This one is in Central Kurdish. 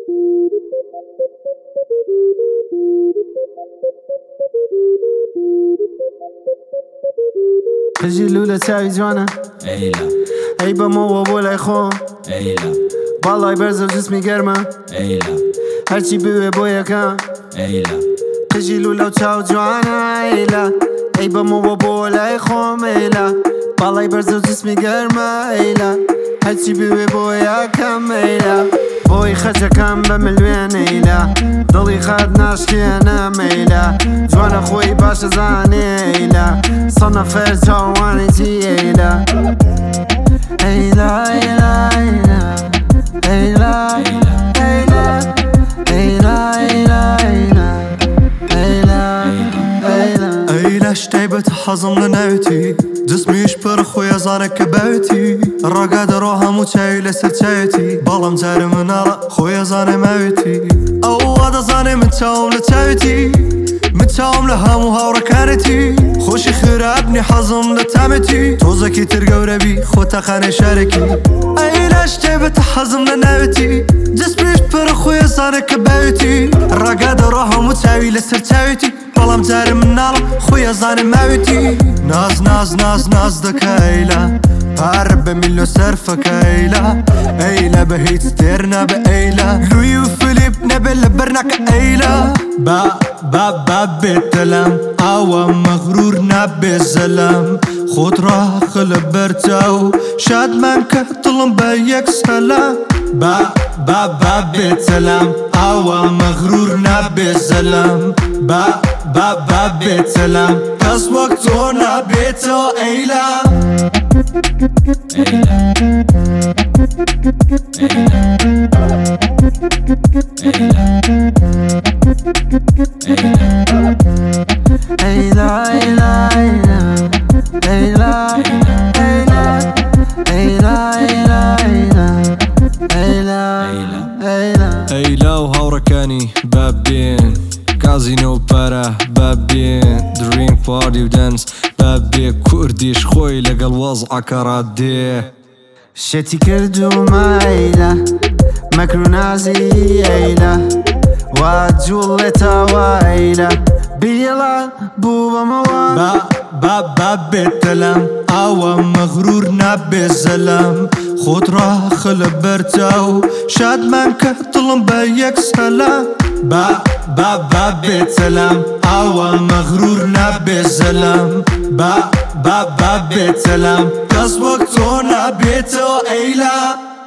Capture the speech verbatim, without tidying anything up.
پژی لولە چاوی جوانە ئەیلا ئەی بەمەوە بۆ لای خۆم ئەیلا باڵای بەرزە و جسمی گەرمە ئەیلا هەرچی بوێ بۆ یەکەم ئەیلا پژی لولە و چاو جوانە ئەیلا ئەی بەمەوە بۆ لای خۆم ئەیلا باڵای بەرزە و جسمی گەرمە ئەیلا هەرچی بوێ بۆ یەکەم ئەیلا بۆی خەچەکەم بە ملوێن ئەیلا دڵی خەت ناشکێنە مەیلا جوانە خۆی باشە زانێ ئەیلا سەد نەفەر چاوانێتی ئەیلا ئەیلا ئەیلا ئەیلا ئەیلا ئەیلا ئەیلا ئەیلا ئەیلا ئەیلا ئەیلا شتای بەتە حەزم لە ناوێتی جسمیش پڕ خۆی ئەزانە کە باوێتی ڕاگا دەڕۆ هەموو چاوی لەسەر چاوێتی بەڵام جارە مناڵە خۆی ئەزانێ ماوێتی ئەووا دەزانێ من چاوم لە چاوێتی من چاوم لە هەموو هاوڕەکانێتی خۆشی خراپنی حەزم لە تامێتی تۆزێکی تر گەورەبی خۆتەخانەی شارێکی ئەیلا شتای بەتە حەزم لە ناوێتی جسمیش پڕ خۆی ئەزانە کە باوێتی ڕاگا دەڕۆ هەموو چاوی لەسەر چاوێتی بەڵام جارە مناڵە خۆی ئەزانێ ماوێتی ناز ناز ناز ناز دەکە ئەیلا پارە بە میلیۆن سەرفەکە ئەیلا ئەیلا بە هیچ تێر نابە ئەیلا لوی و فلیپ نەبێت لە بەرناکە ئەیلا با با با بێتەلەم ئاوە مەغرور نابێ زەلەم خۆت ڕاخە لە بەرچاو شادمان کە دڵم بە یەک سەلام با با با بێتەلەم ئاوە مەغرور نابێ زەلەم با با با بێتەلەم کەس وەک تۆ نابێتەوە ئەیلا ئەیلا ئەیلا ئەیلا ئەیلا ئەیلا ئەیلا ئەیلا ئەیلا ئەیلا و هاوڕەکانی بابێن کازینۆ و پارە بابێن دریم پارتی و دەنس بابێ کوردیش خۆی لەگەڵ وەزعەکە ڕادێ شێتی کردومە ئەیلا مەکر و نازی ئەیلا وا جوڵێتەوە ئەیلا بیڵە بوو بەمەوە با با با بێتەلەم ئاوە مەغرور نابێ زەلەم خۆت ڕاخە لە بەرچاو شادمان کە دڵم بە یەک سەلام با با با بێتەلەم ئاوە مەغرور نابێ زەلەم با با با بێتەلەم کەس وەک تۆ نابێتەوە ئەیلا